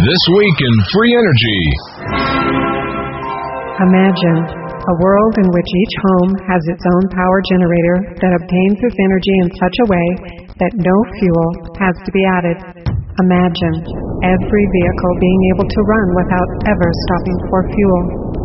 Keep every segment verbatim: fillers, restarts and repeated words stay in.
This week in Free Energy. Imagine a world in which each home has its own power generator that obtains its energy in such a way that no fuel has to be added. Imagine every vehicle being able to run without ever stopping for fuel.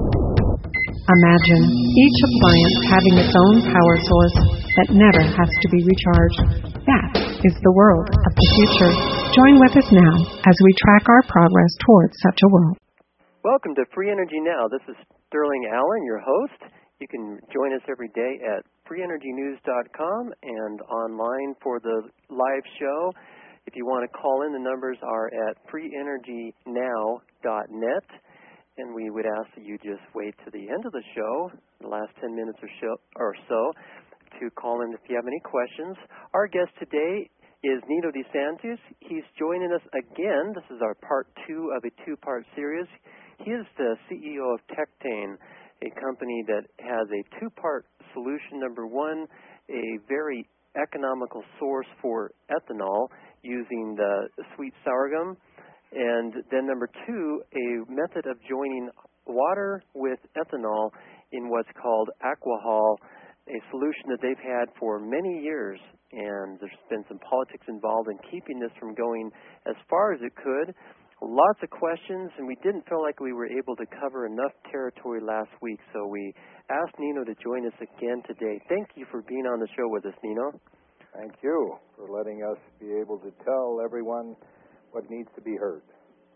Imagine each appliance having its own power source that never has to be recharged. That is the world of the future. Join with us now as we track our progress towards such a world. Welcome to Free Energy Now. This is Sterling Allen, your host. You can join us every day at free energy news dot com and online for the live show. If you want to call in, the numbers are at free energy now dot net. And we would ask that you just wait to the end of the show, the last ten minutes or so, or so, to call in if you have any questions. Our guest today is Nino DeSantis. He's joining us again. This is our part two of a two-part series. He is the C E O of Tectane, a company that has a two-part solution. Number one, a very economical source for ethanol using the sweet sorghum. And then number two, a method of joining water with ethanol in what's called Aquahol, a solution that they've had for many years. And there's been some politics involved in keeping this from going as far as it could. Lots of questions, and we didn't feel like we were able to cover enough territory last week, so we asked Nino to join us again today. Thank you for being on the show with us, Nino. Thank you for letting us be able to tell everyone what needs to be heard.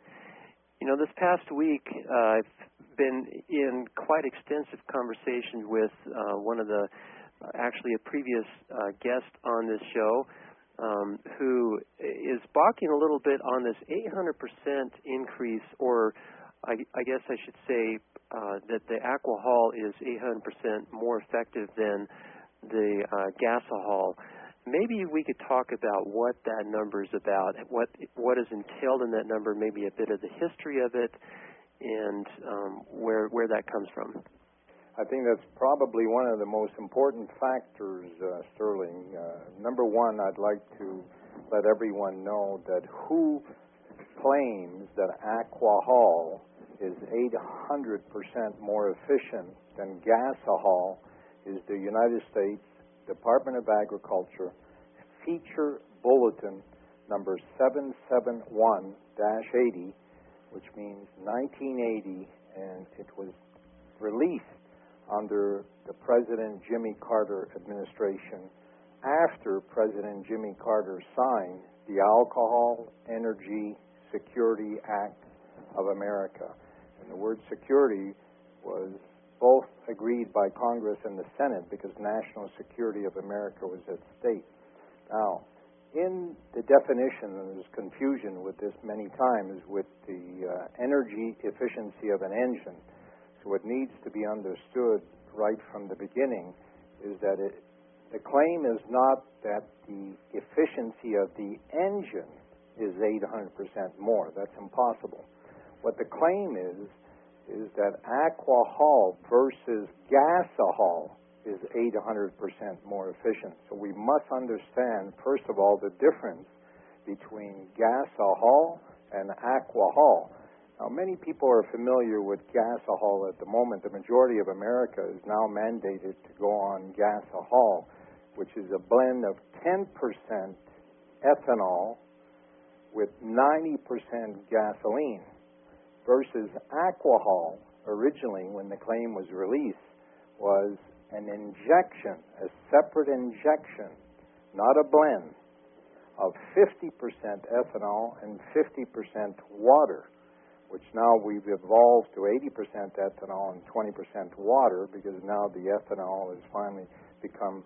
You know, this past week, uh, I've been in quite extensive conversations with uh, one of the, uh, actually a previous uh, guest on this show, um, who is balking a little bit on this eight hundred percent increase, or I, I guess I should say uh, that the Aquahol is eight hundred percent more effective than the uh, Gasohol. Maybe we could talk about what that number is about, what what is entailed in that number, maybe a bit of the history of it, and um, where where that comes from. I think that's probably one of the most important factors, uh, Sterling. Uh, number one, I'd like to let everyone know that who claims that Aquahol is eight hundred percent more efficient than Gasohol is the United States Department of Agriculture Feature Bulletin number seven seven one dash eighty, which means nineteen eighty, and it was released under the President Jimmy Carter administration after President Jimmy Carter signed the Alcohol Energy Security Act of America. And the word security was both agreed by Congress and the Senate because national security of America was at stake. Now, in the definition, and there's confusion with this many times, with the uh, energy efficiency of an engine. So what needs to be understood right from the beginning is that it, the claim is not that the efficiency of the engine is eight hundred percent more. That's impossible. What the claim is, is that Aquahol versus Gasohol is eight hundred percent more efficient. So we must understand, first of all, the difference between Gasohol and Aquahol. Now, many people are familiar with Gasohol at the moment. The majority of America is now mandated to go on Gasohol, which is a blend of ten percent ethanol with ninety percent gasoline, versus Aquahol, originally when the claim was released, was an injection, a separate injection, not a blend, of fifty percent ethanol and fifty percent water, which now we've evolved to eighty percent ethanol and twenty percent water, because now the ethanol has finally become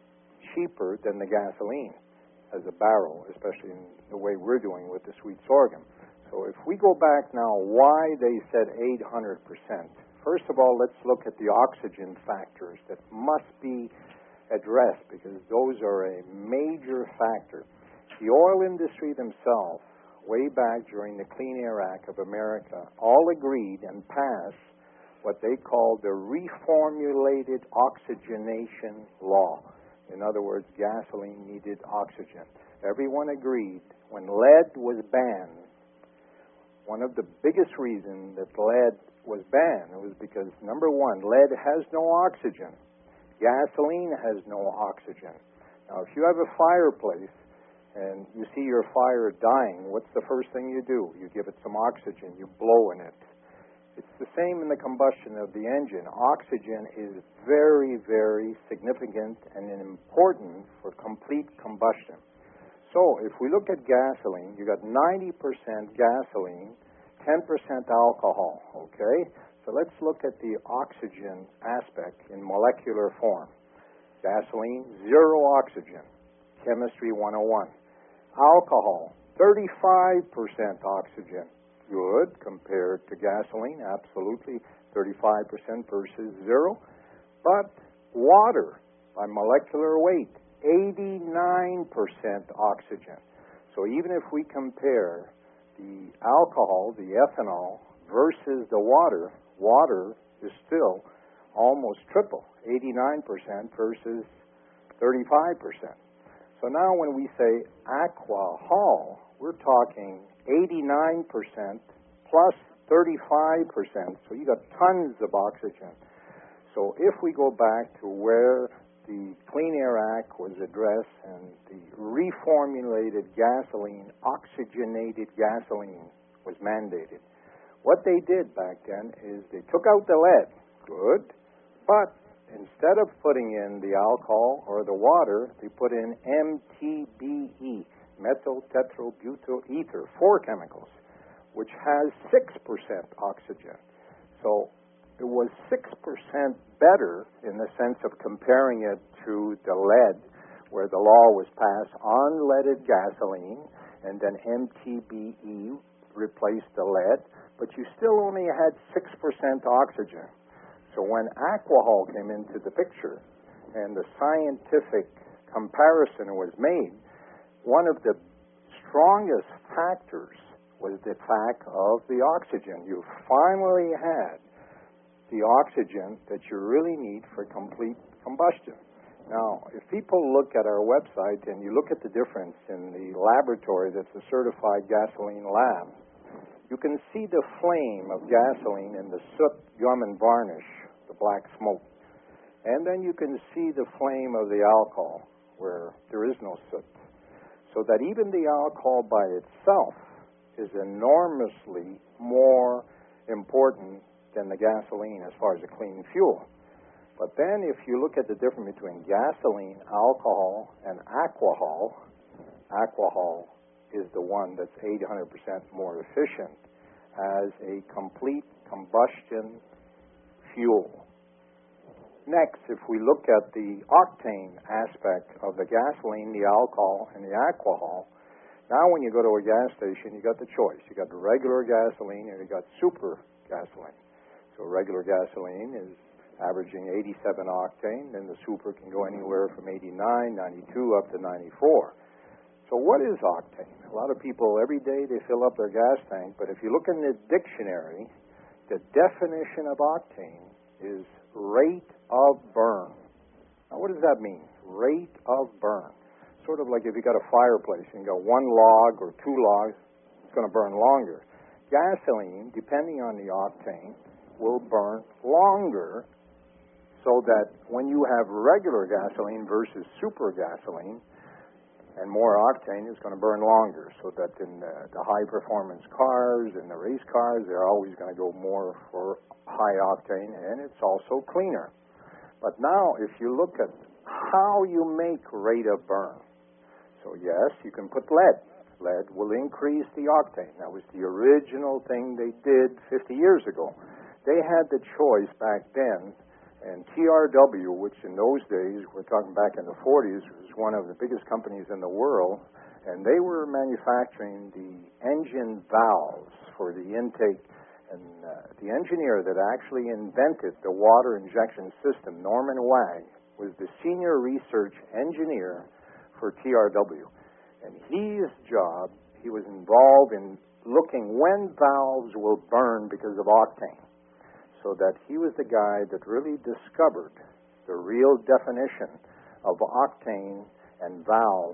cheaper than the gasoline as a barrel, especially in the way we're doing with the sweet sorghum. So if we go back now, why they said eight hundred percent. First of all, let's look at the oxygen factors that must be addressed, because those are a major factor. The oil industry themselves, way back during the Clean Air Act of America, all agreed and passed what they called the reformulated oxygenation law. In other words, gasoline needed oxygen. Everyone agreed when lead was banned, one of the biggest reasons that lead was banned was because, number one, lead has no oxygen. Gasoline has no oxygen. Now, if you have a fireplace and you see your fire dying, what's the first thing you do? You give it some oxygen. You blow in it. It's the same in the combustion of the engine. Oxygen is very, very significant and important for complete combustion. So if we look at gasoline, you got ninety percent gasoline, ten percent alcohol, okay? So let's look at the oxygen aspect in molecular form. Gasoline, zero oxygen, chemistry one oh one. Alcohol, thirty-five percent oxygen. Good compared to gasoline, absolutely, thirty-five percent versus zero. But water, by molecular weight, eighty-nine percent oxygen. So even if we compare the alcohol, the ethanol, versus the water, water is still almost triple, eighty-nine percent versus thirty-five percent. So now when we say aquahol, we're talking eighty-nine percent plus thirty-five percent. So you got tons of oxygen. So if we go back to where the Clean Air Act was addressed and the reformulated gasoline, oxygenated gasoline, was mandated, what they did back then is they took out the lead. Good. But instead of putting in the alcohol or the water, they put in M T B E, methyl tetrabutyl ether, four chemicals, which has six percent oxygen. So it was six percent better in the sense of comparing it to the lead, where the law was passed on leaded gasoline, and then M T B E replaced the lead, but you still only had six percent oxygen. So when aquahol came into the picture and the scientific comparison was made, one of the strongest factors was the fact of the oxygen. You finally had the oxygen that you really need for complete combustion. Now, if people look at our website and you look at the difference in the laboratory that's a certified gasoline lab, you can see the flame of gasoline in the soot, gum, and varnish, the black smoke. And then you can see the flame of the alcohol, where there is no soot. So that even the alcohol by itself is enormously more important than the gasoline as far as a clean fuel. But then if you look at the difference between gasoline, alcohol, and aquahol, aquahol is the one that's eight hundred percent more efficient as a complete combustion fuel. Next, if we look at the octane aspect of the gasoline, the alcohol, and the aquahol, now when you go to a gas station, you got the choice. You got the regular gasoline and you got super gasoline. So regular gasoline is averaging eighty-seven octane, and the super can go anywhere from eighty-nine, ninety-two, up to ninety-four. So what is octane? A lot of people, every day they fill up their gas tank, but if you look in the dictionary, the definition of octane is rate of burn. Now what does that mean? Rate of burn. Sort of like if you got a fireplace and you got one log or two logs, it's going to burn longer. Gasoline, depending on the octane, will burn longer, so that when you have regular gasoline versus super gasoline, and more octane, is going to burn longer, so that in the, the high-performance cars and the race cars, they're always going to go more for high octane, and it's also cleaner. But now, if you look at how you make rate of burn, so yes, you can put lead. Lead will increase the octane. That was the original thing they did fifty years ago. They had the choice back then, and T R W, which in those days, we're talking back in the forties, was one of the biggest companies in the world, and they were manufacturing the engine valves for the intake. And uh, the engineer that actually invented the water injection system, Norman Wag, was the senior research engineer for T R W. And his job, he was involved in looking when valves will burn because of octane. So that he was the guy that really discovered the real definition of octane and valves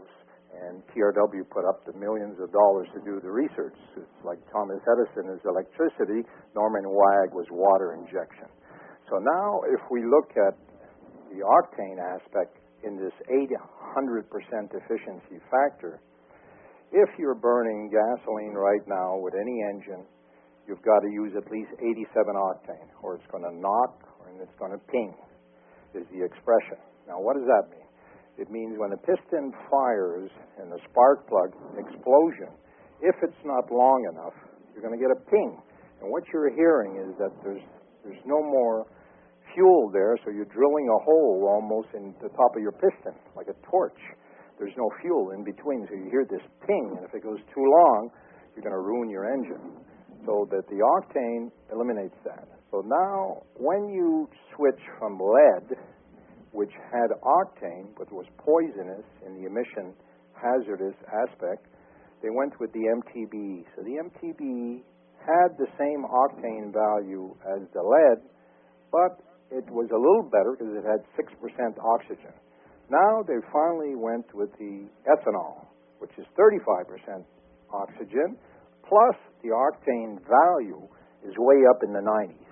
And T R W put up the millions of dollars to do the research. It's like Thomas Edison is electricity, Norman Wag was water injection. So now if we look at the octane aspect in this eight hundred percent efficiency factor, if you're burning gasoline right now with any engine, you've got to use at least eighty-seven octane, or it's going to knock, or it's going to ping, is the expression. Now, what does that mean? It means when the piston fires and the spark plug explosion, if it's not long enough, you're going to get a ping. And what you're hearing is that there's there's no more fuel there, so you're drilling a hole almost in the top of your piston, like a torch. There's no fuel in between, so you hear this ping, and if it goes too long, you're going to ruin your engine. So that the octane eliminates that. So now, when you switch from lead, which had octane, but was poisonous in the emission hazardous aspect, they went with the M T B E. So the M T B E had the same octane value as the lead, but it was a little better because it had six percent oxygen. Now they finally went with the ethanol, which is thirty-five percent oxygen, plus the octane value is way up in the nineties.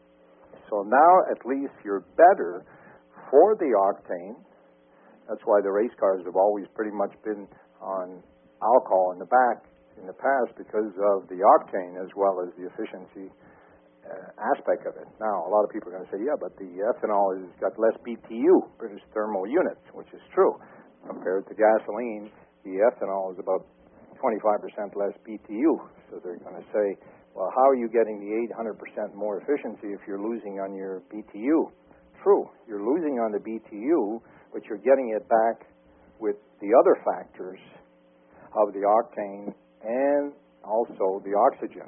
So now at least you're better for the octane. That's why the race cars have always pretty much been on alcohol in the back in the past, because of the octane as well as the efficiency uh, aspect of it. Now, a lot of people are going to say, yeah, but the ethanol has got less B T U, British Thermal Units, which is true. Compared to gasoline, the ethanol is about twenty-five percent less B T U. So they're going to say, well, how are you getting the eight hundred percent more efficiency if you're losing on your B T U? True, you're losing on the B T U, but you're getting it back with the other factors of the octane and also the oxygen.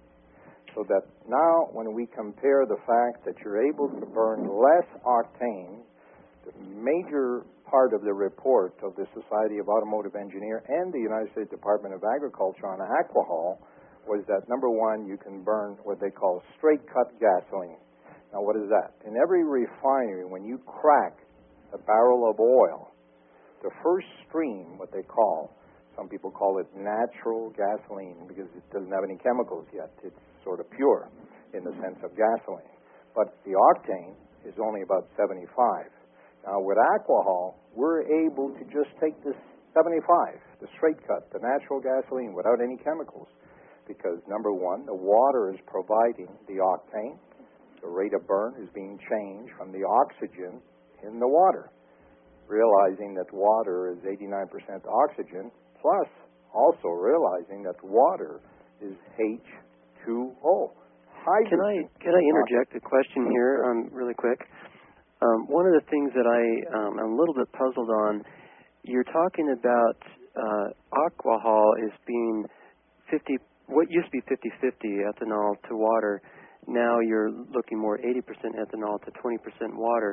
So that now when we compare the fact that you're able to burn less octane, the major part of the report of the Society of Automotive Engineers and the United States Department of Agriculture on alcohol was that, number one, you can burn what they call straight-cut gasoline. Now, what is that? In every refinery, when you crack a barrel of oil, the first stream, what they call, some people call it natural gasoline because it doesn't have any chemicals yet. It's sort of pure in the sense of gasoline. But the octane is only about seventy-five. Now, with alcohol, we're able to just take this seventy-five, the straight cut, the natural gasoline without any chemicals. Because, number one, the water is providing the octane. The rate of burn is being changed from the oxygen in the water, realizing that water is eighty-nine percent oxygen, plus also realizing that water is H two O. Hydrogen. Can I can I interject a question here, um, really quick? Um, one of the things that I um, I'm a little bit puzzled on, you're talking about uh, alcohol is being fifty. What used to be fifty-fifty ethanol to water. Now you're looking more eighty percent ethanol to twenty percent water.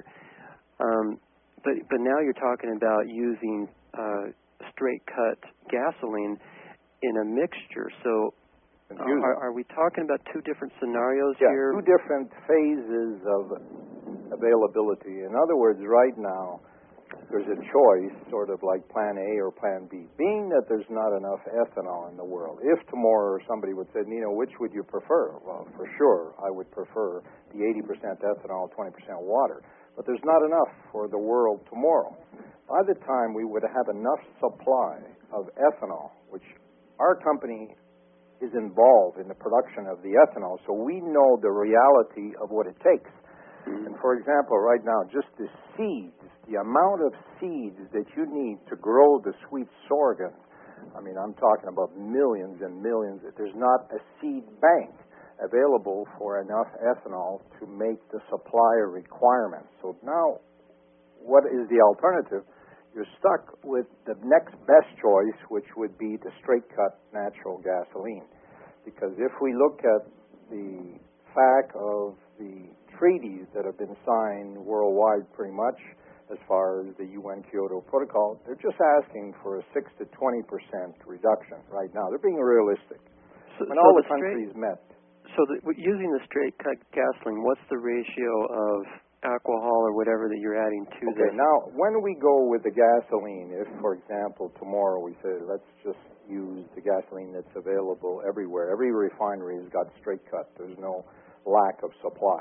Um, but but now you're talking about using uh, straight cut gasoline in a mixture. So uh, are, are we talking about two different scenarios yeah, here? Two different phases of availability. In other words, right now there's a choice, sort of like Plan A or Plan B. Being that there's not enough ethanol in the world, if tomorrow somebody would say, Nino, which would you prefer? Well, for sure, I would prefer the eighty percent ethanol, twenty percent water. But there's not enough for the world tomorrow. By the time we would have enough supply of ethanol, which our company is involved in the production of the ethanol, so we know the reality of what it takes. And for example, right now, just the seeds, the amount of seeds that you need to grow the sweet sorghum, I mean, I'm talking about millions and millions. There's not a seed bank available for enough ethanol to make the supplier requirements. So now, what is the alternative? You're stuck with the next best choice, which would be the straight-cut natural gasoline. Because if we look at the fact of the treaties that have been signed worldwide pretty much as far as the U N Kyoto Protocol, they're just asking for a six to twenty percent reduction right now. They're being realistic. So, when so all the the countries straight, met. So the, using the straight cut gasoline, what's the ratio of alcohol or whatever that you're adding to okay, this. now, when we go with the gasoline, if, for example, tomorrow we say, let's just use the gasoline that's available everywhere. Every refinery has got straight cut. There's no lack of supply.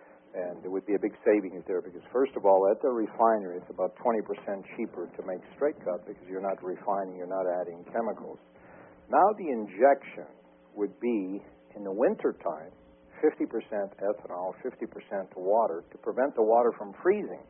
And there would be a big savings there because, first of all, at the refinery, it's about twenty percent cheaper to make straight cut because you're not refining, you're not adding chemicals. Now the injection would be, in the wintertime, fifty percent ethanol, fifty percent water to prevent the water from freezing.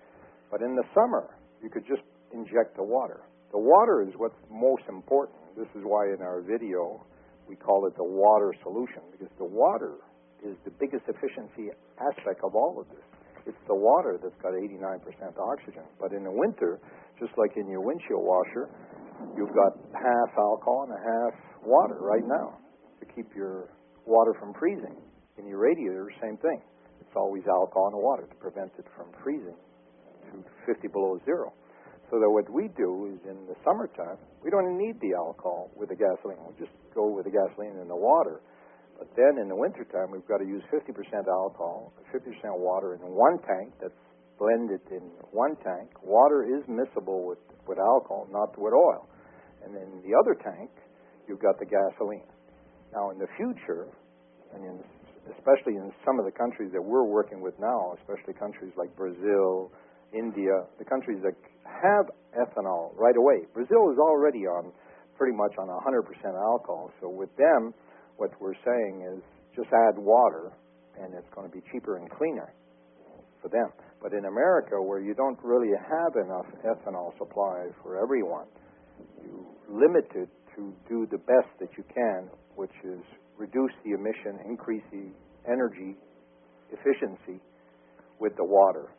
But in the summer, you could just inject the water. The water is what's most important. This is why in our video we call it the water solution, because the water is the biggest efficiency aspect of all of this. It's the water that's got eighty-nine percent oxygen. But in the winter, just like in your windshield washer, you've got half alcohol and a half water right now to keep your water from freezing. In your radiator, same thing. It's always alcohol and water to prevent it from freezing to fifty below zero. So that what we do is in the summertime, we don't need the alcohol with the gasoline. We just go with the gasoline and the water. But then in the wintertime, we've got to use fifty percent alcohol, fifty percent water in one tank that's blended in one tank. Water is miscible with, with alcohol, not with oil. And in the other tank, you've got the gasoline. Now, in the future, and in, especially in some of the countries that we're working with now, especially countries like Brazil, India, the countries that have ethanol right away. Brazil is already on pretty much on one hundred percent alcohol. So with them, what we're saying is just add water, and it's going to be cheaper and cleaner for them. But in America, where you don't really have enough ethanol supply for everyone, you limit it to do the best that you can, which is reduce the emission, increase the energy efficiency with the water.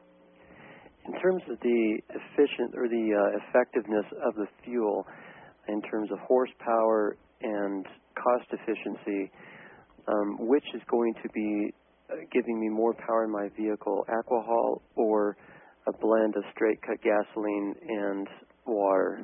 In terms of the efficient or the uh, effectiveness of the fuel, in terms of horsepower and cost efficiency, um, which is going to be uh, giving me more power in my vehicle, alcohol or a blend of straight cut gasoline and water?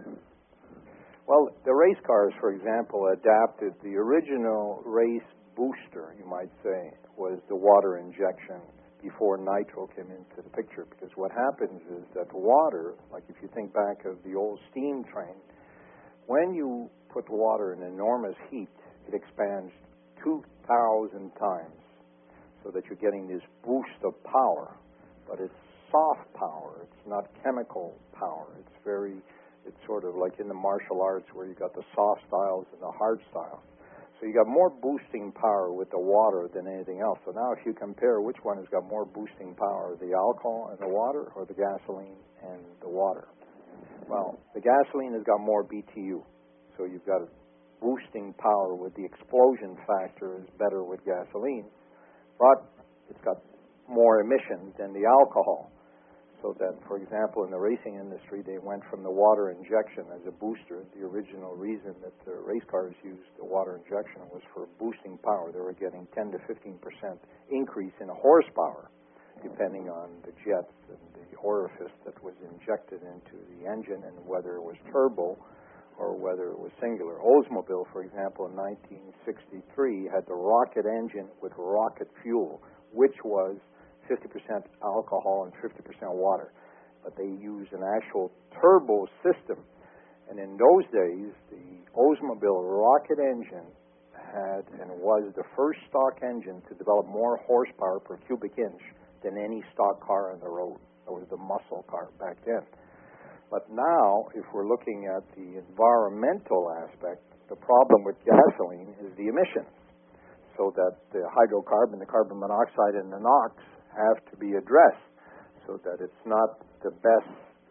Well, the race cars, for example, adapted the original race booster, you might say, was the water injection before nitro came into the picture. Because what happens is that water, like if you think back of the old steam train, when you put water in enormous heat, it expands two thousand times so that you're getting this boost of power. But it's soft power. It's not chemical power. It's very, it's sort of like in the martial arts where you got the soft styles and the hard styles. So you got more boosting power with the water than anything else. So now if you compare which one has got more boosting power, the alcohol and the water or the gasoline and the water? Well, the gasoline has got more B T U. So you've got a boosting power with the explosion factor is better with gasoline, but it's got more emissions than the alcohol. So that, for example, in the racing industry, they went from the water injection as a booster. The original reason that the race cars used the water injection was for boosting power. They were getting ten to fifteen percent increase in horsepower, depending on the jets and the orifice that was injected into the engine and whether it was turbo or whether it was singular. Oldsmobile, for example, in nineteen sixty-three had the rocket engine with rocket fuel, which was fifty percent alcohol and fifty percent water. But they used an actual turbo system. And in those days, the Oldsmobile rocket engine had and was the first stock engine to develop more horsepower per cubic inch than any stock car on the road. That was the muscle car back then. But now, if we're looking at the environmental aspect, the problem with gasoline is the emissions. So that the hydrocarbon, the carbon monoxide, and the NOx have to be addressed so that it's not the best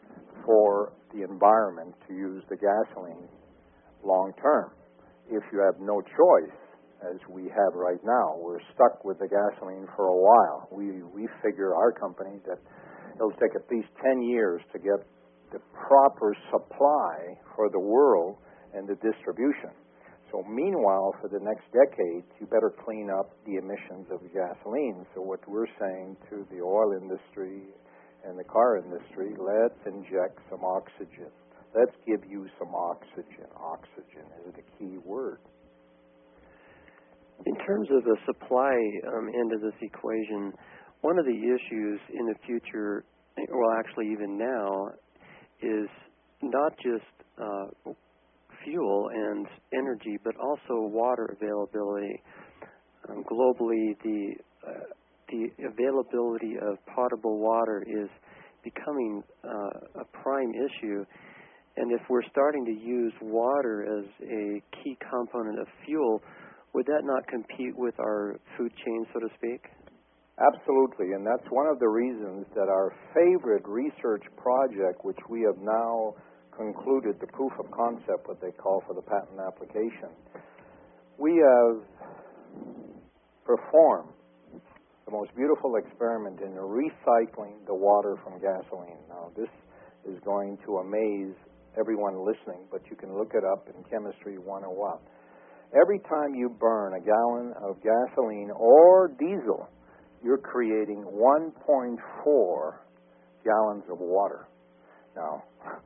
for the environment to use the gasoline long term. If you have no choice, as we have right now, we're stuck with the gasoline for a while. We, we figure, our company, that it'll take at least ten years to get the proper supply for the world and the distribution. So meanwhile, for the next decade, you better clean up the emissions of gasoline. So what we're saying to the oil industry and the car industry, let's inject some oxygen. Let's give you some oxygen. Oxygen is the key word. In terms of the supply um, end of this equation, one of the issues in the future, well, actually even now, is not just uh, fuel and energy, but also water availability. Um, globally, the uh, the availability of potable water is becoming uh, a prime issue. And if we're starting to use water as a key component of fuel, would that not compete with our food chain, so to speak? Absolutely, and that's one of the reasons that our favorite research project, which we have now concluded the proof of concept, what they call for the patent application, we have performed the most beautiful experiment in recycling the water from gasoline. Now, this is going to amaze everyone listening, but you can look it up in Chemistry one oh one. Every time you burn a gallon of gasoline or diesel, you're creating one point four gallons of water. Now,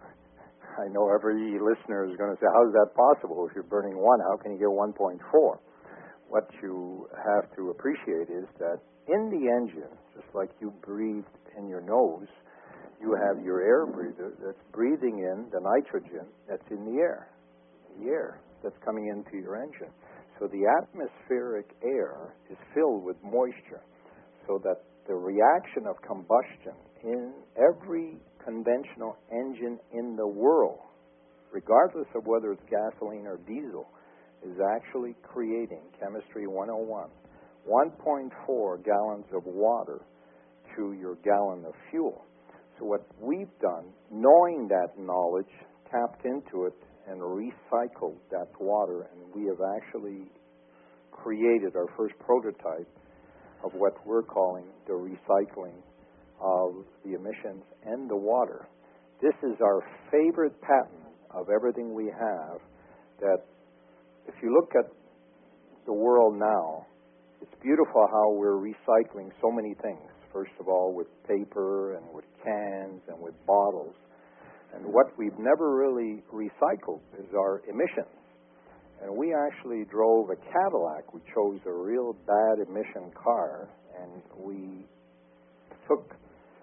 I know every listener is going to say, how is that possible? If you're burning one, how can you get one point four? What you have to appreciate is that in the engine, just like you breathed in your nose, you have your air breather that's breathing in the nitrogen that's in the air, the air that's coming into your engine. So the atmospheric air is filled with moisture, so that the reaction of combustion in every conventional engine in the world, regardless of whether it's gasoline or diesel, is actually creating, Chemistry one oh one, one point four gallons of water to your gallon of fuel. So what we've done, knowing that knowledge, tapped into it and recycled that water, and we have actually created our first prototype of what we're calling the recycling of the emissions and the water. This is our favorite patent of everything we have, that if you look at the world now, it's beautiful how we're recycling so many things. First of all, with paper and with cans and with bottles. And what we've never really recycled is our emissions. And we actually drove a Cadillac. We chose a real bad emission car, and we took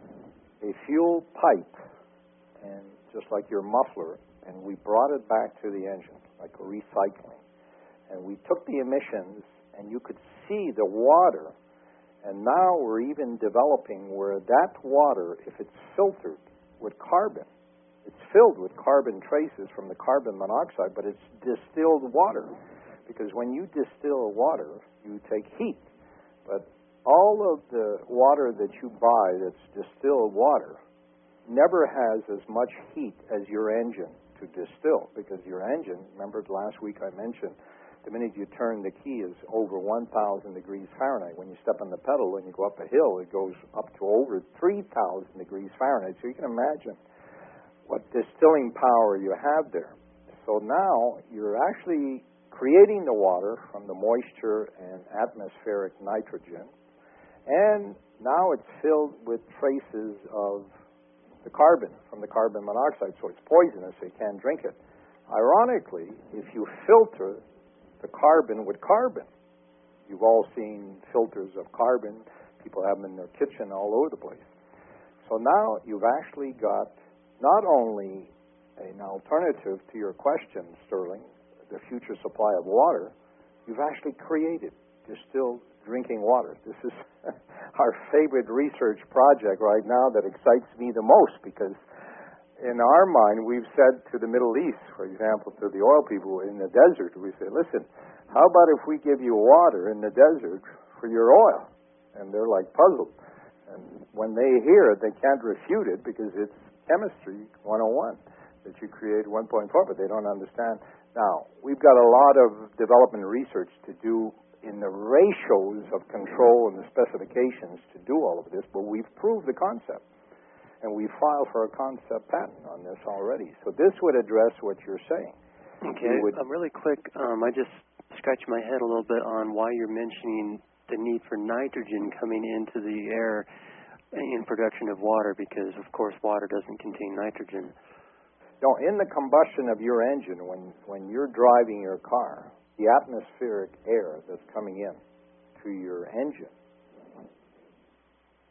a fuel pipe, and just like your muffler, and we brought it back to the engine, like a recycling. And we took the emissions, and you could see the water. And now we're even developing where that water, if it's filtered with carbon, it's filled with carbon traces from the carbon monoxide, but it's distilled water. Because when you distill water, you take heat. But all of the water that you buy that's distilled water never has as much heat as your engine to distill. Because your engine, remember last week I mentioned, the minute you turn the key is over one thousand degrees Fahrenheit. When you step on the pedal and you go up a hill, it goes up to over three thousand degrees Fahrenheit. So you can imagine what distilling power you have there. So now you're actually creating the water from the moisture and atmospheric nitrogen, and now it's filled with traces of the carbon from the carbon monoxide, so it's poisonous, so you can't drink it. Ironically, if you filter the carbon with carbon, you've all seen filters of carbon, people have them in their kitchen all over the place. So now you've actually got not only an alternative to your question, Sterling, the future supply of water, you've actually created distilled drinking water. This is our favorite research project right now that excites me the most, because in our mind, we've said to the Middle East, for example, to the oil people in the desert, we say, listen, how about if we give you water in the desert for your oil? And they're like puzzled. And when they hear it, they can't refute it, because it's Chemistry one oh one, that you create one point four, but they don't understand. Now, we've got a lot of development research to do in the ratios of control and the specifications to do all of this, but we've proved the concept. And we filed for a concept patent on this already. So this would address what you're saying. Okay. Would, um, really quick, um, I just scratched my head a little bit on why you're mentioning the need for nitrogen coming into the air in production of water, because, of course, water doesn't contain nitrogen. No, in the combustion of your engine, when, when you're driving your car, the atmospheric air that's coming in to your engine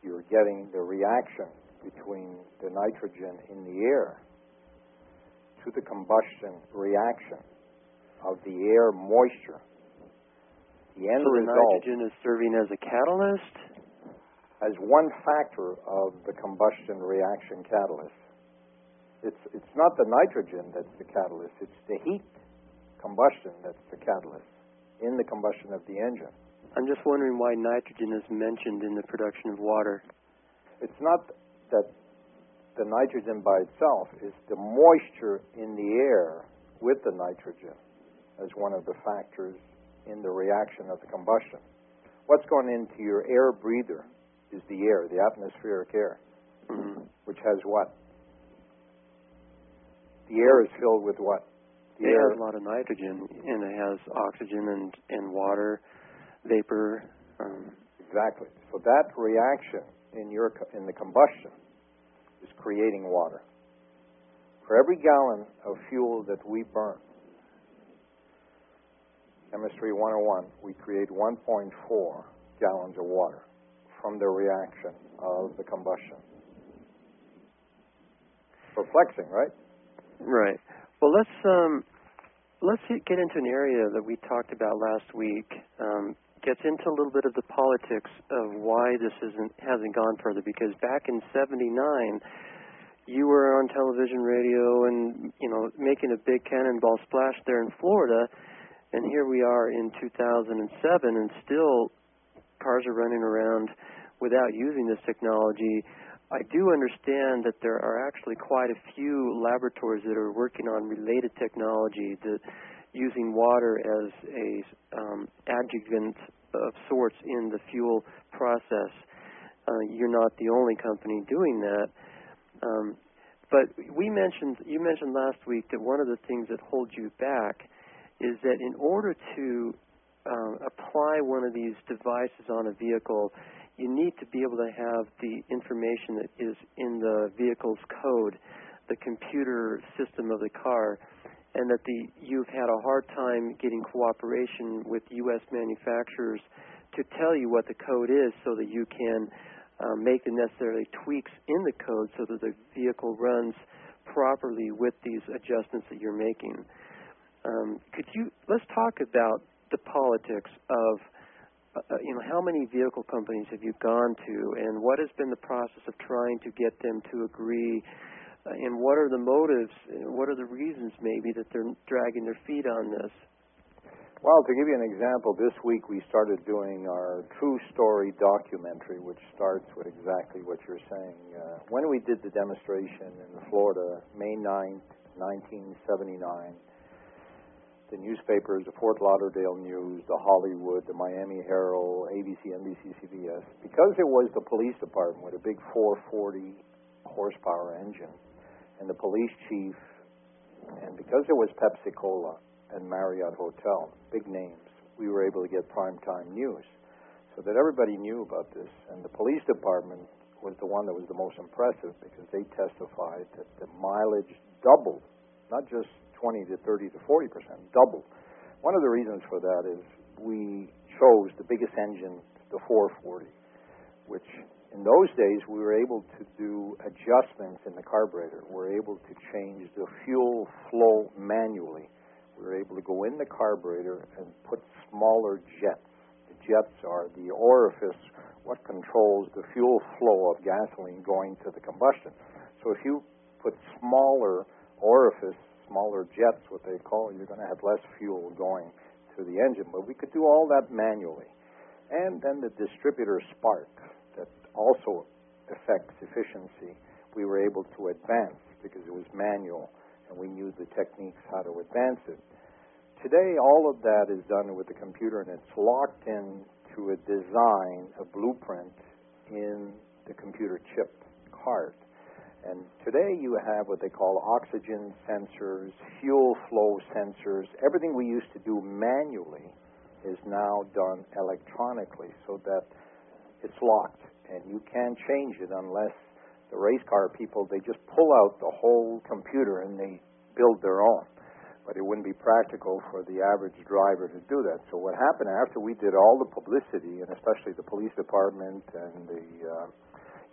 you're getting the reaction between the nitrogen in the air to the combustion reaction of the air moisture. The end so the result nitrogen is serving as a catalyst? as one factor of the combustion reaction catalyst. It's, it's not the nitrogen that's the catalyst, it's the heat combustion that's the catalyst in the combustion of the engine. I'm just wondering why nitrogen is mentioned in the production of water. It's not that the nitrogen by itself, it's the moisture in the air with the nitrogen as one of the factors in the reaction of the combustion. What's going into your air breather is the air, the atmospheric air, mm-hmm. which has what? The air is filled with what? The it air has a lot of nitrogen, and it has oxygen and, and water, vapor. Um, exactly. So that reaction in your in the combustion is creating water. For every gallon of fuel that we burn, Chemistry one oh one, we create one point four gallons of water from the reaction of the combustion. Perplexing, right? Right. Well, let's um, let's get into an area that we talked about last week. Um, gets into a little bit of the politics of why this isn't hasn't gone further. Because back in seventy-nine, you were on television, radio, and you know making a big cannonball splash there in Florida, and here we are in two thousand seven, and still cars are running around without using this technology. I do understand that there are actually quite a few laboratories that are working on related technology, that using water as a um, adjuvant of sorts in the fuel process. Uh, you're not the only company doing that. Um, but we mentioned, you mentioned last week that one of the things that holds you back is that in order to uh, apply one of these devices on a vehicle, you need to be able to have the information that is in the vehicle's code, the computer system of the car, and that the you've had a hard time getting cooperation with U S manufacturers to tell you what the code is so that you can uh, make the necessary tweaks in the code so that the vehicle runs properly with these adjustments that you're making. Um, could you, let's talk about the politics of Uh, you know, how many vehicle companies have you gone to, and what has been the process of trying to get them to agree, uh, and what are the motives, and what are the reasons maybe that they're dragging their feet on this? Well, to give you an example, this week we started doing our true story documentary, which starts with exactly what you're saying. Uh, when we did the demonstration in Florida, May ninth, nineteen seventy-nine, the newspapers, the Fort Lauderdale News, the Hollywood, the Miami Herald, A B C, N B C, C B S, because it was the police department with a big four forty horsepower engine, and the police chief, and because it was Pepsi-Cola and Marriott Hotel, big names, we were able to get primetime news, so that everybody knew about this. And the police department was the one that was the most impressive, because they testified that the mileage doubled, not just twenty to thirty to forty percent, double. One of the reasons for that is we chose the biggest engine, the four forty, which in those days we were able to do adjustments in the carburetor. We were able to change the fuel flow manually. We were able to go in the carburetor and put smaller jets. The jets are the orifice, what controls the fuel flow of gasoline going to the combustion. So if you put smaller orifice, smaller jets, what they call, you're going to have less fuel going to the engine. But we could do all that manually. And then the distributor spark that also affects efficiency, we were able to advance because it was manual and we knew the techniques how to advance it. Today, all of that is done with the computer, and it's locked into a design, a blueprint in the computer chip card. And today you have what they call oxygen sensors, fuel flow sensors. Everything we used to do manually is now done electronically, so that it's locked and you can't change it unless the race car people, they just pull out the whole computer and they build their own. But it wouldn't be practical for the average driver to do that. So what happened after we did all the publicity, and especially the police department and the uh,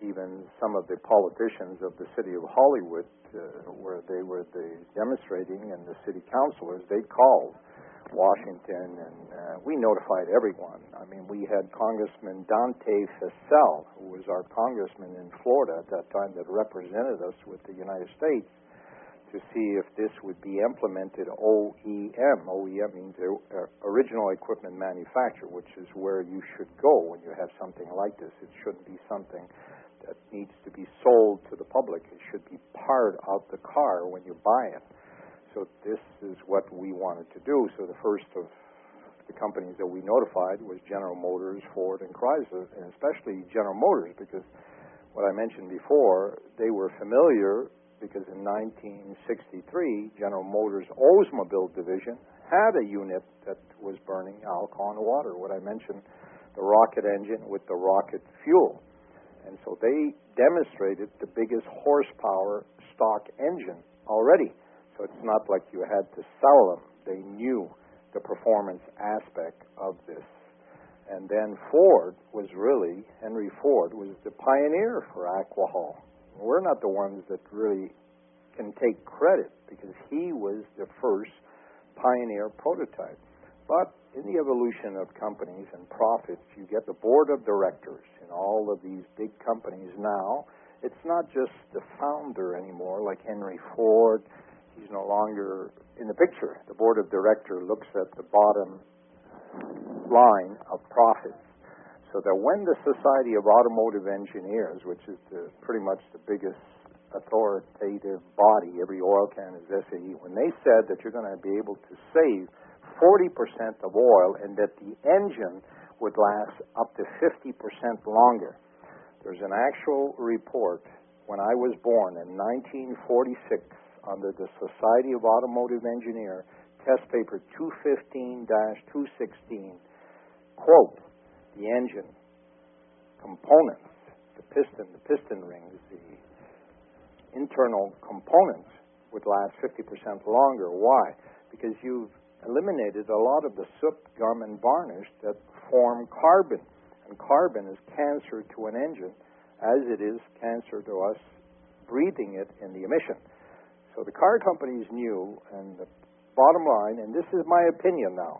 even some of the politicians of the city of Hollywood, uh, where they were the demonstrating, and the city councilors, they called Washington, and uh, we notified everyone. I mean, we had Congressman Dante Fascell, who was our congressman in Florida at that time that represented us with the United States, to see if this would be implemented O E M. O E M means uh, original equipment manufacturer, which is where you should go when you have something like this. It shouldn't be something that needs to be sold to the public. It should be part of the car when you buy it. So this is what we wanted to do. So the first of the companies that we notified was General Motors, Ford, and Chrysler, and especially General Motors, because what I mentioned before, they were familiar because in nineteen sixty-three, General Motors' Oldsmobile division had a unit that was burning alcohol and water. What I mentioned, the rocket engine with the rocket fuel. And so they demonstrated the biggest horsepower stock engine already. So it's not like you had to sell them. They knew the performance aspect of this. And then Ford was really, Henry Ford was the pioneer for Aquahol. We're not the ones that really can take credit because he was the first pioneer prototype. But in the evolution of companies and profits, you get the board of directors in all of these big companies now. It's not just the founder anymore, like Henry Ford. He's no longer in the picture. The board of directors looks at the bottom line of profits. So that when the Society of Automotive Engineers, which is the, pretty much the biggest authoritative body, every oil can is S A E, when they said that you're going to be able to save forty percent of oil and that the engine would last up to fifty percent longer. There's an actual report when I was born in nineteen forty-six under the Society of Automotive Engineers, test paper two fifteen dash two sixteen, quote, the engine components, the piston, the piston rings, the internal components would last fifty percent longer. Why? Because you've eliminated a lot of the soot, gum, and varnish that form carbon. And carbon is cancer to an engine as it is cancer to us breathing it in the emission. So the car companies knew, and the bottom line, and this is my opinion now,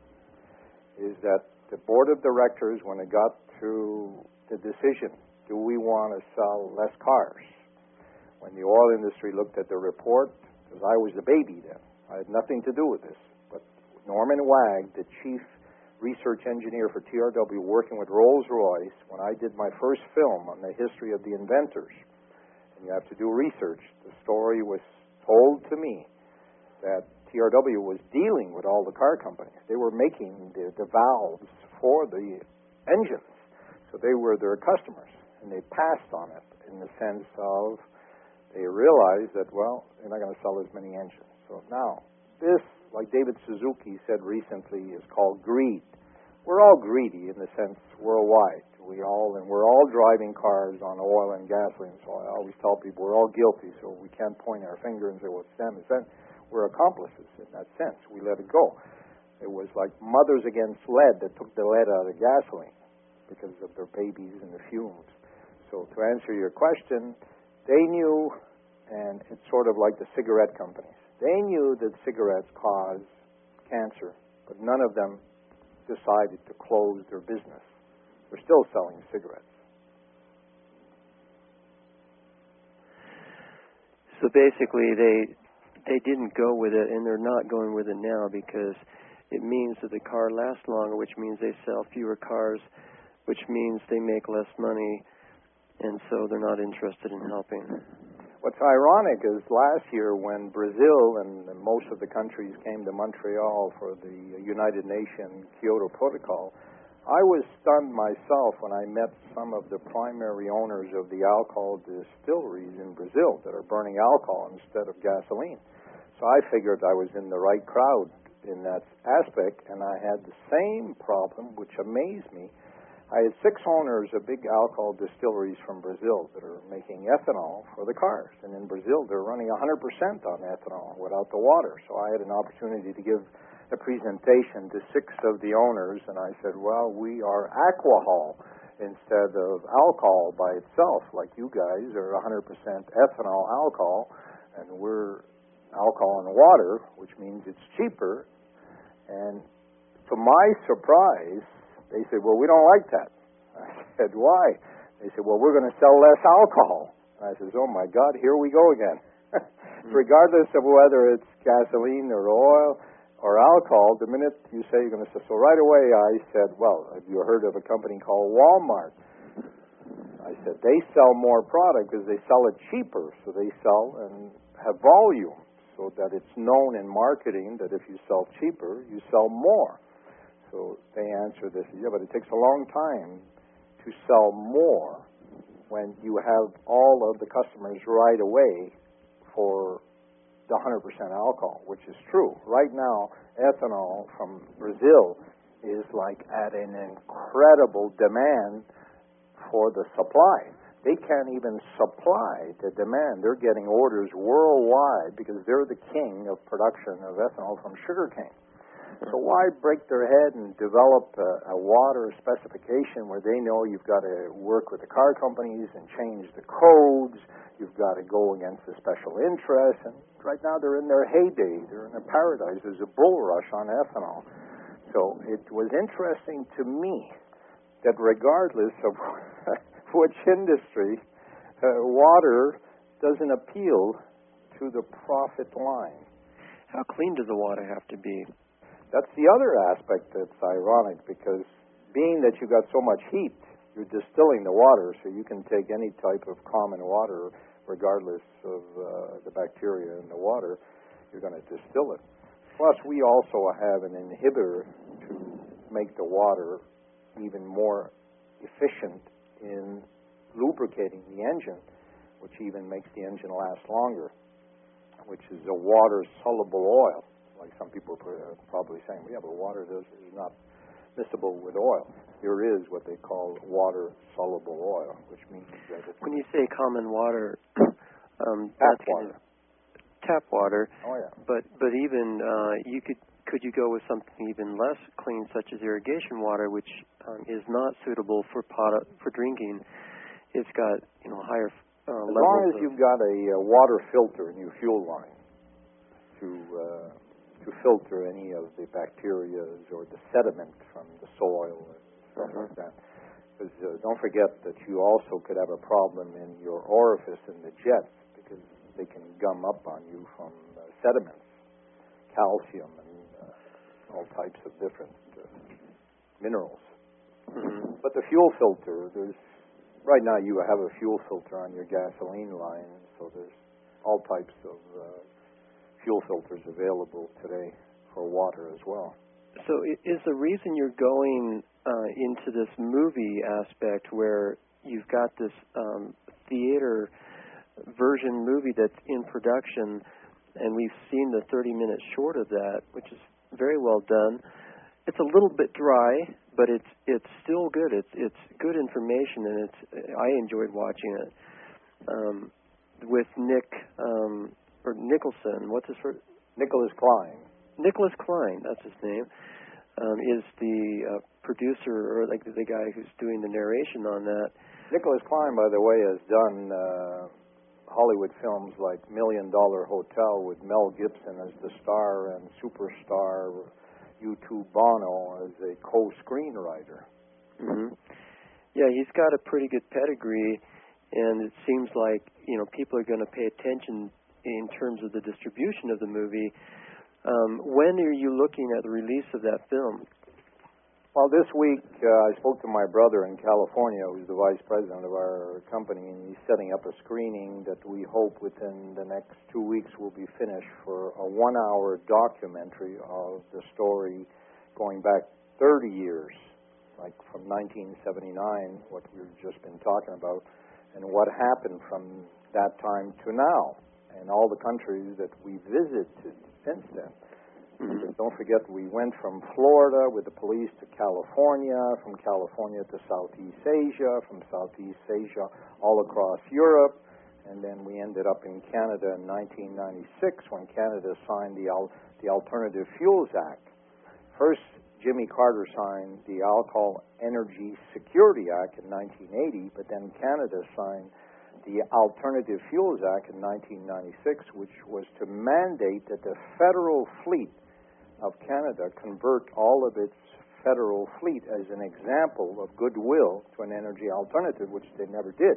is that the board of directors, when it got to the decision, do we want to sell less cars? When the oil industry looked at the report, because I was the baby then, I had nothing to do with this, but Norman Wag, the chief research engineer for T R W, working with Rolls-Royce, when I did my first film on the history of the inventors, and you have to do research, the story was told to me that T R W was dealing with all the car companies. They were making the, the valves for the engines. So they were their customers, and they passed on it in the sense of they realized that, well, they're not going to sell as many engines. So now, this, like David Suzuki said recently, is called greed. We're all greedy in the sense worldwide. We all, and we're all driving cars on oil and gasoline. So I always tell people we're all guilty, so we can't point our finger and say, well, it's them, it's them. We're accomplices in that sense. We let it go. It was like mothers against lead that took the lead out of gasoline because of their babies and the fumes. So to answer your question, they knew, and it's sort of like the cigarette companies. They knew that cigarettes cause cancer, but none of them decided to close their business. They're still selling cigarettes. So basically, they they didn't go with it, and they're not going with it now because it means that the car lasts longer, which means they sell fewer cars, which means they make less money, and so they're not interested in helping. What's ironic is last year when Brazil and most of the countries came to Montreal for the United Nations Kyoto Protocol, I was stunned myself when I met some of the primary owners of the alcohol distilleries in Brazil that are burning alcohol instead of gasoline. So I figured I was in the right crowd in that aspect, and I had the same problem, which amazed me. I had six owners of big alcohol distilleries from Brazil that are making ethanol for the cars. And in Brazil, they're running one hundred percent on ethanol without the water. So I had an opportunity to give a presentation to six of the owners, and I said, well, we are Aquahol. instead of alcohol by itself, like you guys are one hundred percent ethanol alcohol, and we're alcohol and water, which means it's cheaper. And to my surprise, they said, well, we don't like that. I said, why? They said, well, we're going to sell less alcohol. And I said, oh, my God, here we go again. Regardless of whether it's gasoline or oil or alcohol, the minute you say you're going to sell, so right away I said, well, have you heard of a company called Walmart? I said, they sell more product because they sell it cheaper, so they sell and have volume, so that it's known in marketing that if you sell cheaper, you sell more. So they answered this, yeah, but it takes a long time to sell more when you have all of the customers right away for the one hundred percent alcohol, which is true. Right now, ethanol from Brazil is like at an incredible demand for the supply. They can't even supply the demand. They're getting orders worldwide because they're the king of production of ethanol from sugarcane. So why break their head and develop a, a water specification where they know you've got to work with the car companies and change the codes, you've got to go against the special interests, and right now they're in their heyday, they're in a paradise, there's a bull rush on ethanol. So it was interesting to me that regardless of which industry, uh, water doesn't appeal to the profit line. How clean does the water have to be? That's the other aspect that's ironic, because being that you got so much heat, you're distilling the water, so you can take any type of common water, regardless of uh, the bacteria in the water, you're going to distill it. Plus, we also have an inhibitor to make the water even more efficient in lubricating the engine, which even makes the engine last longer, which is a water-soluble oil. Like some people are probably saying, well, yeah, but water is not miscible with oil. There is what they call water-soluble oil, which means that it's... When you say common water, um, tap that's water. Tap water. Oh, yeah. But but even uh, you could could you go with something even less clean, such as irrigation water, which um, is not suitable for pot for drinking. It's got you know higher uh, as levels. As long as you've got a uh, water filter in your fuel line to uh, to filter any of the bacteria or the sediment from the soil and stuff uh-huh. like that. Because uh, don't forget that you also could have a problem in your orifice in the jets, because they can gum up on you from uh, sediments, calcium, and uh, all types of different uh, minerals. Mm-hmm. But the fuel filter, there's right now you have a fuel filter on your gasoline line, so there's all types of uh, fuel filters available today for water as well. So is the reason you're going uh, into this movie aspect where you've got this um, theater version movie that's in production, and we've seen the thirty minute short of that, which is very well done. It's a little bit dry, but it's it's still good. It's it's good information, and it's I enjoyed watching it. Um, with Nick um, or Nicholson, what's his first? Nicholas Klein. Nicholas Klein, that's his name, um, is the uh, producer, or like the, the guy who's doing the narration on that. Nicholas Klein, by the way, has done uh, Hollywood films like Million Dollar Hotel with Mel Gibson as the star and Superstar U two Bono as a co-screenwriter. Mm-hmm. Yeah, he's got a pretty good pedigree, and it seems like you know people are going to pay attention in terms of the distribution of the movie. Um, when are you looking at the release of that film? Well, this week uh, I spoke to my brother in California, who's the vice president of our company, and he's setting up a screening that we hope within the next two weeks will be finished for a one-hour documentary of the story going back thirty years, like from nineteen seventy-nine, what we've just been talking about, and what happened from that time to now, and all the countries that we visited since then. Mm-hmm. Don't forget, we went from Florida with the police to California, from California to Southeast Asia, from Southeast Asia all across Europe, and then we ended up in Canada in nineteen ninety-six when Canada signed the Al- the Alternative Fuels Act. First Jimmy Carter signed the Alcohol Energy Security Act in nineteen eighty, but then Canada signed the Alternative Fuels Act in nineteen ninety-six, which was to mandate that the federal fleet of Canada convert all of its federal fleet as an example of goodwill to an energy alternative, which they never did.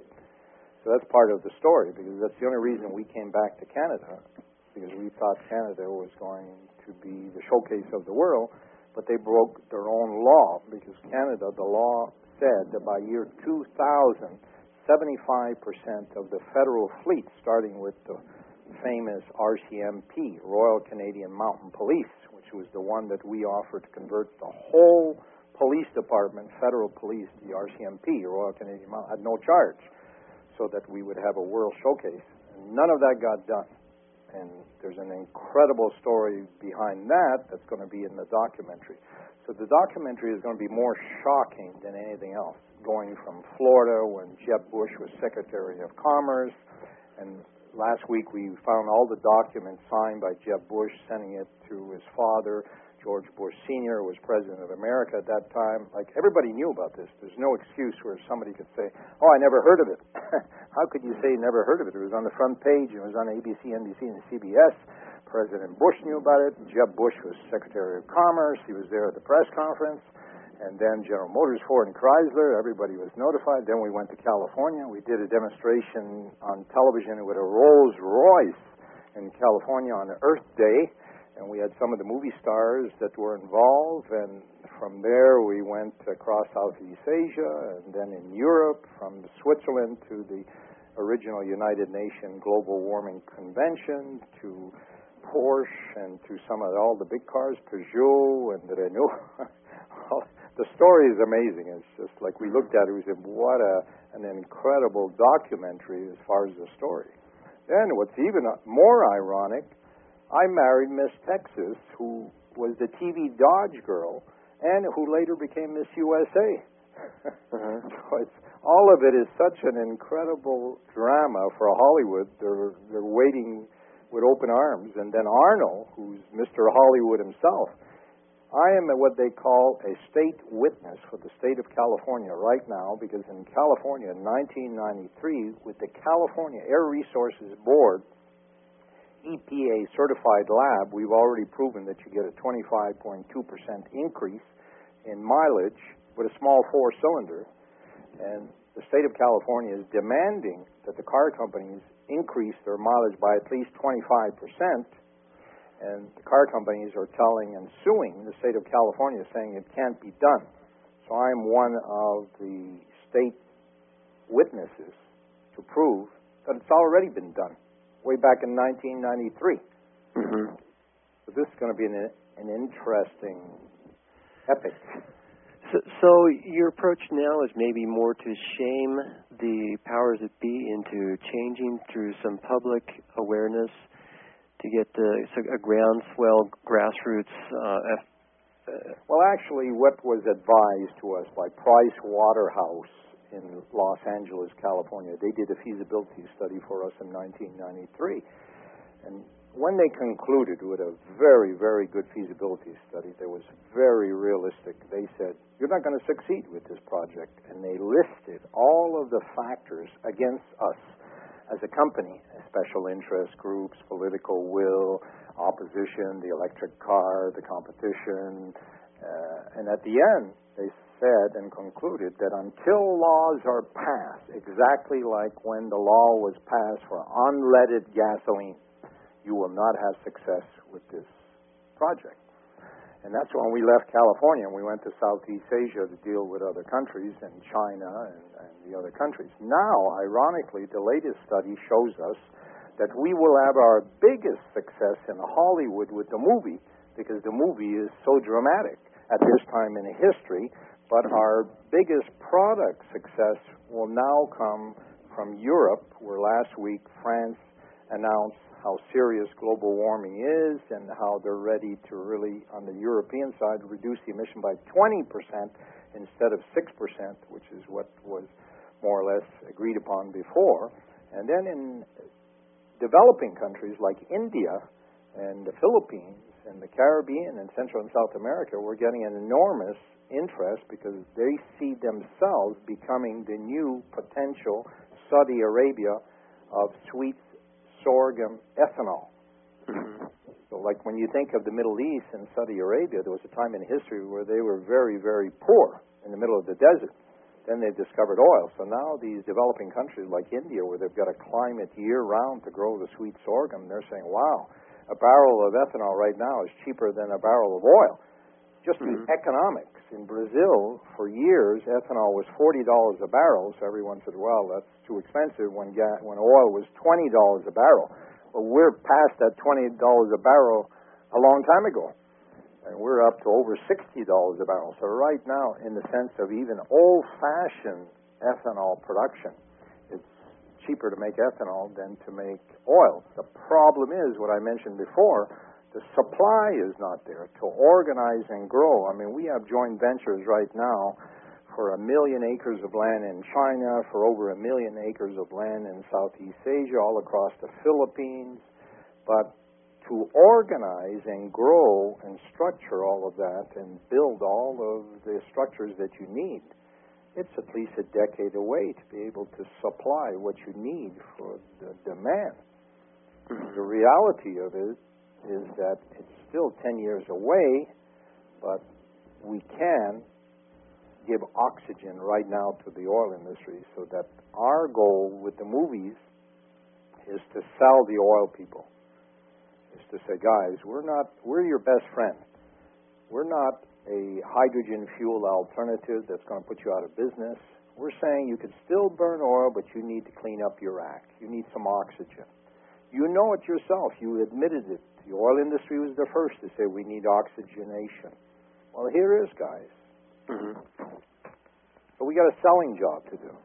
So that's part of the story, because that's the only reason we came back to Canada, because we thought Canada was going to be the showcase of the world, but they broke their own law, because Canada, the law said that by year two thousand, seventy-five percent of the federal fleet, starting with the famous R C M P, Royal Canadian Mounted Police, which was the one that we offered to convert the whole police department, federal police, the R C M P, Royal Canadian Mounted, had no charge, so that we would have a world showcase. And none of that got done. And there's an incredible story behind that that's going to be in the documentary. So the documentary is going to be more shocking than anything else, going from Florida when Jeb Bush was Secretary of Commerce, and last week we found all the documents signed by Jeb Bush, sending it to his father. George Bush Senior was President of America at that time. Like, everybody knew about this. There's no excuse where somebody could say, oh, I never heard of it. How could you say you never heard of it? It was on the front page. It was on A B C, N B C, and C B S. President Bush knew about it. Jeb Bush was Secretary of Commerce. He was there at the press conference. And then General Motors, Ford, and Chrysler, everybody was notified. Then we went to California. We did a demonstration on television with a Rolls Royce in California on Earth Day. And we had some of the movie stars that were involved. And from there, we went across Southeast Asia, and then in Europe, from Switzerland to the original United Nations Global Warming Convention, to Porsche, and to some of all the big cars, Peugeot and Renault. The story is amazing. It's just like we looked at it, we said, what a, an incredible documentary as far as the story. Then what's even more ironic, I married Miss Texas, who was the T V Dodge girl, and who later became Miss U S A. Uh-huh. So it's, all of it is such an incredible drama for Hollywood. They're, they're waiting with open arms. And then Arnold, who's Mister Hollywood himself, I am what they call a state witness for the state of California right now, because in California in nineteen ninety-three, with the California Air Resources Board, E P A certified lab, we've already proven that you get a twenty-five point two percent increase in mileage with a small four-cylinder. And the state of California is demanding that the car companies increase their mileage by at least twenty-five percent. And the car companies are telling and suing the state of California, saying it can't be done. So I'm one of the state witnesses to prove that it's already been done, way back in nineteen ninety-three. Mm-hmm. So this is going to be an, an interesting epic. So, so your approach now is maybe more to shame the powers that be into changing through some public awareness, to get uh, a groundswell, grassroots. Uh, uh, well, actually, what was advised to us by Price Waterhouse in Los Angeles, California, they did a feasibility study for us in nineteen ninety-three. And when they concluded with a very, very good feasibility study that was very realistic, they said, you're not going to succeed with this project. And they listed all of the factors against us as a company, special interest groups, political will, opposition, the electric car, the competition. Uh, and at the end, they said and concluded that until laws are passed, exactly like when the law was passed for unleaded gasoline, you will not have success with this project. And that's when we left California and we went to Southeast Asia to deal with other countries, and China and, and the other countries. Now, ironically, the latest study shows us that we will have our biggest success in Hollywood with the movie, because the movie is so dramatic at this time in history, but our biggest product success will now come from Europe, where last week France announced how serious global warming is and how they're ready to really, on the European side, reduce the emission by twenty percent instead of six percent, which is what was more or less agreed upon before. And then in developing countries like India and the Philippines in the Caribbean and Central and South America were getting an enormous interest because they see themselves becoming the new potential Saudi Arabia of sweet sorghum ethanol. Mm-hmm. So like when you think of the Middle East and Saudi Arabia, there was a time in history where they were very, very poor in the middle of the desert. Then they discovered oil. So now these developing countries like India, where they've got a climate year-round to grow the sweet sorghum, they're saying, wow, a barrel of ethanol right now is cheaper than a barrel of oil. Just mm-hmm. the economics. In Brazil, for years, ethanol was forty dollars a barrel, so everyone said, well, that's too expensive when, ga- when oil was twenty dollars a barrel. Well, we're past that twenty dollars a barrel a long time ago. And we're up to over sixty dollars a barrel. So right now, in the sense of even old-fashioned ethanol production, it's cheaper to make ethanol than to make oil. The problem is, what I mentioned before, the supply is not there to organize and grow. I mean, we have joint ventures right now for a million acres of land in China, for over a million acres of land in Southeast Asia, all across the Philippines. But to organize and grow and structure all of that and build all of the structures that you need, it's at least a decade away to be able to supply what you need for the demand. The reality of it is that it's still ten years away, but we can give oxygen right now to the oil industry, so that our goal with the movies is to sell the oil people. Is to say, guys, we're not, we're your best friend. We're not a hydrogen fuel alternative that's going to put you out of business. We're saying you could still burn oil, but you need to clean up your act. You need some oxygen. You know it yourself. You admitted it. The oil industry was the first to say we need oxygenation. Well, here it is, guys. Mm-hmm. But we got a selling job to do.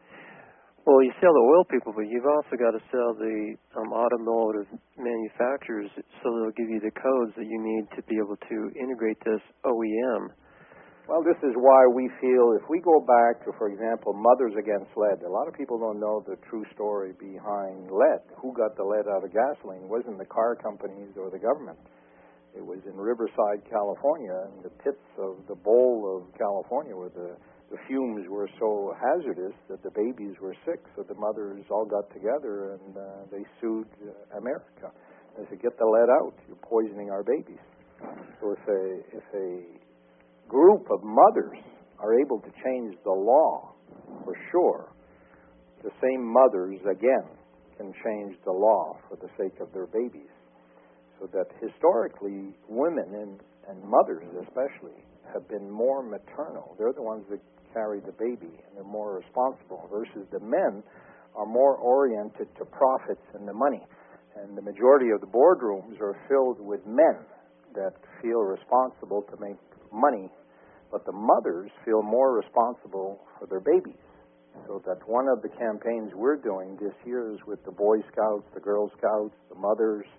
Well, you sell the oil people, but you've also got to sell the um, automotive manufacturers, so they'll give you the codes that you need to be able to integrate this O E M. Well, this is why we feel if we go back to, for example, Mothers Against Lead, a lot of people don't know the true story behind lead. Who got the lead out of gasoline? It wasn't the car companies or the government. It was in Riverside, California, in the pits of the bowl of California, where the The fumes were so hazardous that the babies were sick, so the mothers all got together and uh, they sued uh, America. They said, get the lead out, you're poisoning our babies. So if a, if a group of mothers are able to change the law, for sure, the same mothers, again, can change the law for the sake of their babies. So that historically, women and, and mothers especially have been more maternal. They're the ones that carry the baby, and they're more responsible, versus the men are more oriented to profits and the money. And the majority of the boardrooms are filled with men that feel responsible to make money, but the mothers feel more responsible for their babies. So that one of the campaigns we're doing this year is with the Boy Scouts, the Girl Scouts, the mothers,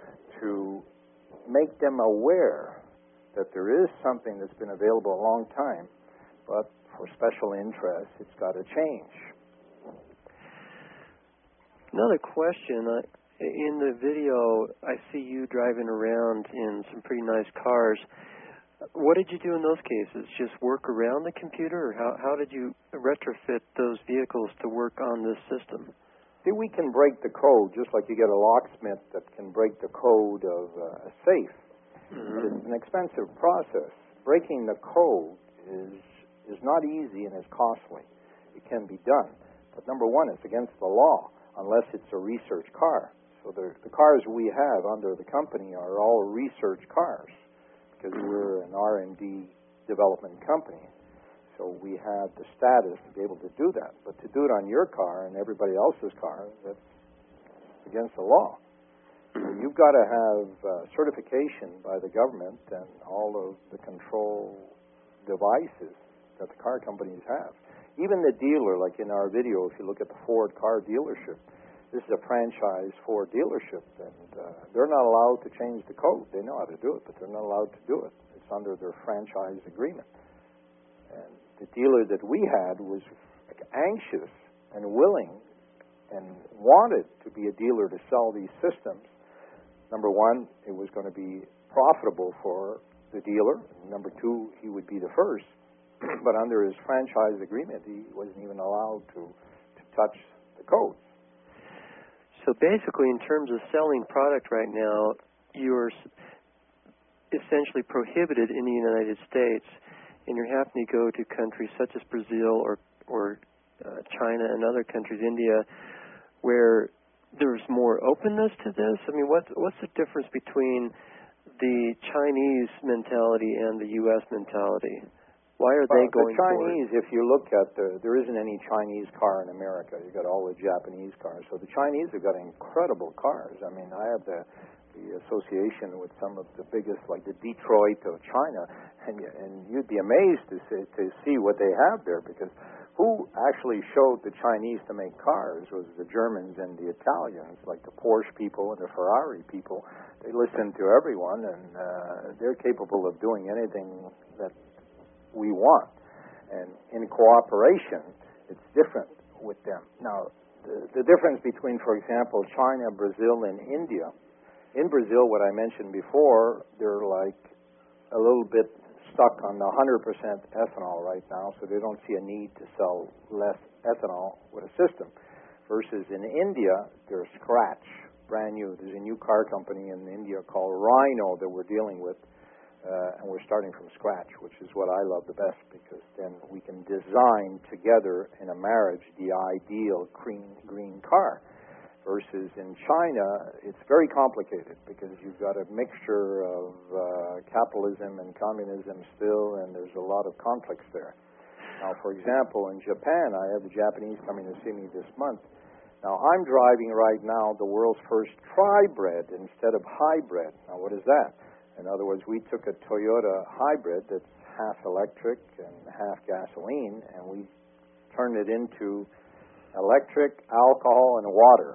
to make them aware that there is something that's been available a long time, but for special interests, it's got to change. Another question. Uh, in the video, I see you driving around in some pretty nice cars. What did you do in those cases? Just work around the computer, or how, how did you retrofit those vehicles to work on this system? See, we can break the code, just like you get a locksmith that can break the code of uh, a safe. Mm-hmm. It's an expensive process. Breaking the code is is not easy and is costly. It can be done. But number one, it's against the law, unless it's a research car. So the, the cars we have under the company are all research cars, because we're an R and D development company. So we have the status to be able to do that. But to do it on your car and everybody else's car, that's against the law. So you've got to have uh, certification by the government and all of the control devices that the car companies have. Even the dealer, like in our video, if you look at the Ford car dealership, this is a franchise Ford dealership, and uh, they're not allowed to change the code. They know how to do it, but they're not allowed to do it. It's under their franchise agreement. And the dealer that we had was anxious and willing and wanted to be a dealer to sell these systems. Number one, it was going to be profitable for the dealer. Number two, he would be the first. But under his franchise agreement, he wasn't even allowed to, to touch the code. So basically, in terms of selling product right now, you're essentially prohibited in the United States, and you're having to go to countries such as Brazil or, or uh, China and other countries, India, where there's more openness to this. I mean, what, what's the difference between the Chinese mentality and the U S mentality? Why are they well, going the Chinese, forward? if you look at the, there isn't any Chinese car in America. You've got all the Japanese cars. So the Chinese have got incredible cars. I mean, I have the, the association with some of the biggest, like the Detroit of China, and, and you'd be amazed to see, to see what they have there, because who actually showed the Chinese to make cars was the Germans and the Italians, like the Porsche people and the Ferrari people. They listen to everyone, and uh, they're capable of doing anything that we want. And in cooperation, it's different with them. Now, the, the difference between, for example, China, Brazil, and India, in Brazil, what I mentioned before, they're like a little bit stuck on the one hundred percent ethanol right now, so they don't see a need to sell less ethanol with a system. Versus in India, they're scratch, brand new. There's a new car company in India called Rhino that we're dealing with, uh, and we're starting from scratch, which is what I love the best, because then we can design together in a marriage the ideal green, green car. Versus in China, it's very complicated because you've got a mixture of uh, capitalism and communism still, and there's a lot of conflicts there. Now, for example, in Japan, I have the Japanese coming to see me this month. Now, I'm driving right now the world's first tri-bred instead of hybrid. Now, what is that? In other words, we took a Toyota hybrid that's half electric and half gasoline, and we turned it into electric, alcohol, and water.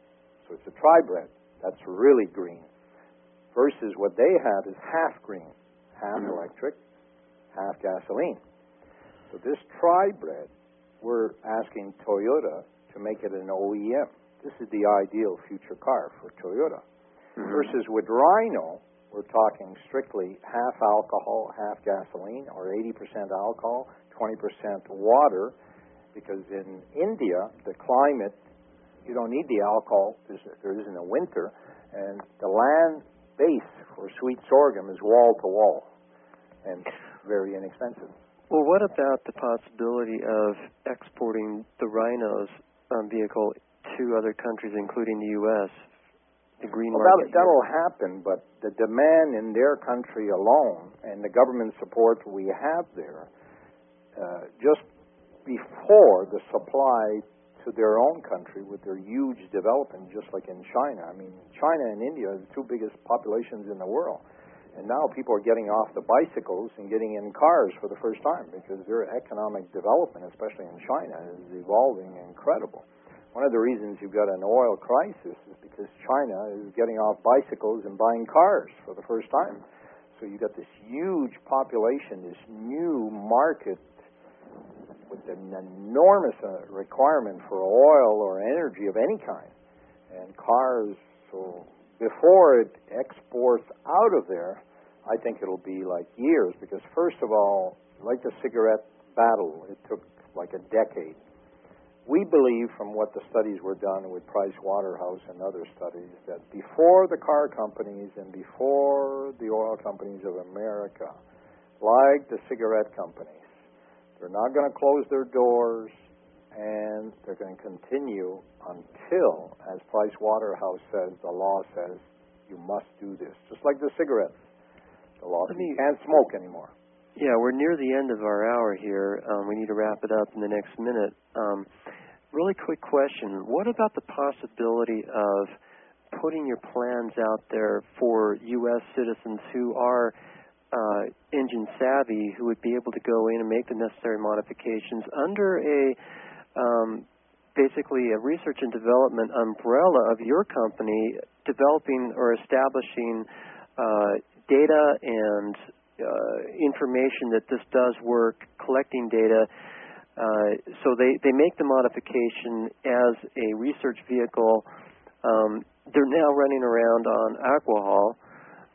So it's a tri-bred. That's really green. Versus what they have is half green, half electric, half gasoline. So this tri-bred, we're asking Toyota to make it an O E M. This is the ideal future car for Toyota. Mm-hmm. Versus with Rhino, we're talking strictly half alcohol, half gasoline, or eighty percent alcohol, twenty percent water, because in India, the climate, you don't need the alcohol. There's, there isn't a winter, and the land base for sweet sorghum is wall to wall, and very inexpensive. Well, what about the possibility of exporting the Rhinos um, vehicle to other countries, including the U S, the green well, market? That, that'll happen, but the demand in their country alone and the government support we have there, uh, just before the supply to their own country with their huge development, just like in China. I mean, China and India are the two biggest populations in the world. And now people are getting off the bicycles and getting in cars for the first time because their economic development, especially in China, is evolving incredible. One of the reasons you've got an oil crisis is because China is getting off bicycles and buying cars for the first time. So you've got this huge population, this new market with an enormous uh, requirement for oil or energy of any kind. And cars, so before it exports out of there, I think it'll be like years, because first of all, like the cigarette battle, it took like a decade. We believe from what the studies were done with Price Waterhouse and other studies that before the car companies and before the oil companies of America, like the cigarette companies, they're not going to close their doors, and they're going to continue until, as Price Waterhouse says, the law says, you must do this. Just like the cigarettes. The law says you can't smoke anymore. Yeah, we're near the end of our hour here. Um, we need to wrap it up in the next minute. Um, really quick question. What about the possibility of putting your plans out there for U S citizens who are uh, engine savvy, who would be able to go in and make the necessary modifications under a um, basically a research and development umbrella of your company, developing or establishing uh, data and uh, information that this does work, collecting data. Uh, so they, they make the modification as a research vehicle. Um, they're now running around on alcohol.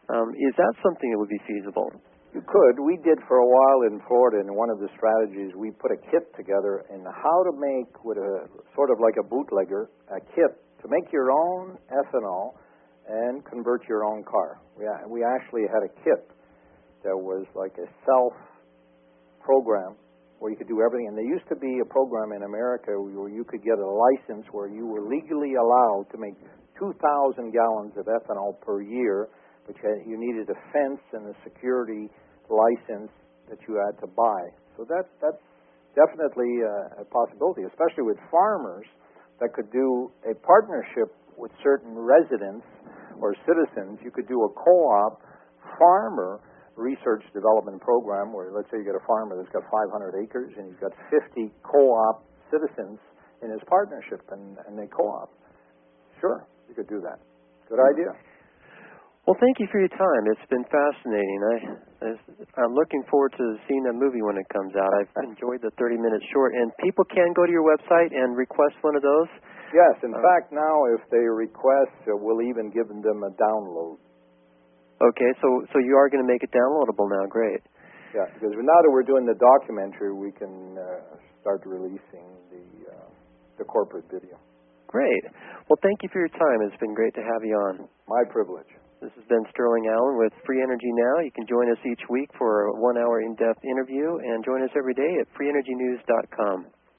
Um, is that something that would be feasible? You could. We did for a while in Florida, and one of the strategies, we put a kit together in how to make, with a sort of like a bootlegger, a kit to make your own ethanol and convert your own car. We, we actually had a kit that was like a self-program where you could do everything. And there used to be a program in America where you could get a license where you were legally allowed to make two thousand gallons of ethanol per year, but you needed a fence and a security license that you had to buy. So that that's definitely a, a possibility, especially with farmers that could do a partnership with certain residents or citizens. You could do a co-op farmer research development program where, let's say you get a farmer that's got five hundred acres and he's got fifty co-op citizens in his partnership, and, and they co-op. Sure, you could do that. Good idea. Well, thank you for your time. It's been fascinating. I, I'm looking forward to seeing that movie when it comes out. I've enjoyed the thirty-minute short, and people can go to your website and request one of those? Yes. In uh, fact, now if they request, uh, we'll even give them a download. Okay, so so you are going to make it downloadable now. Great. Yeah, because now that we're doing the documentary, we can uh, start releasing the uh, the corporate video. Great. Well, thank you for your time. It's been great to have you on. My privilege. This has been Sterling Allen with Free Energy Now. You can join us each week for a one-hour in-depth interview, and join us every day at free energy news dot com.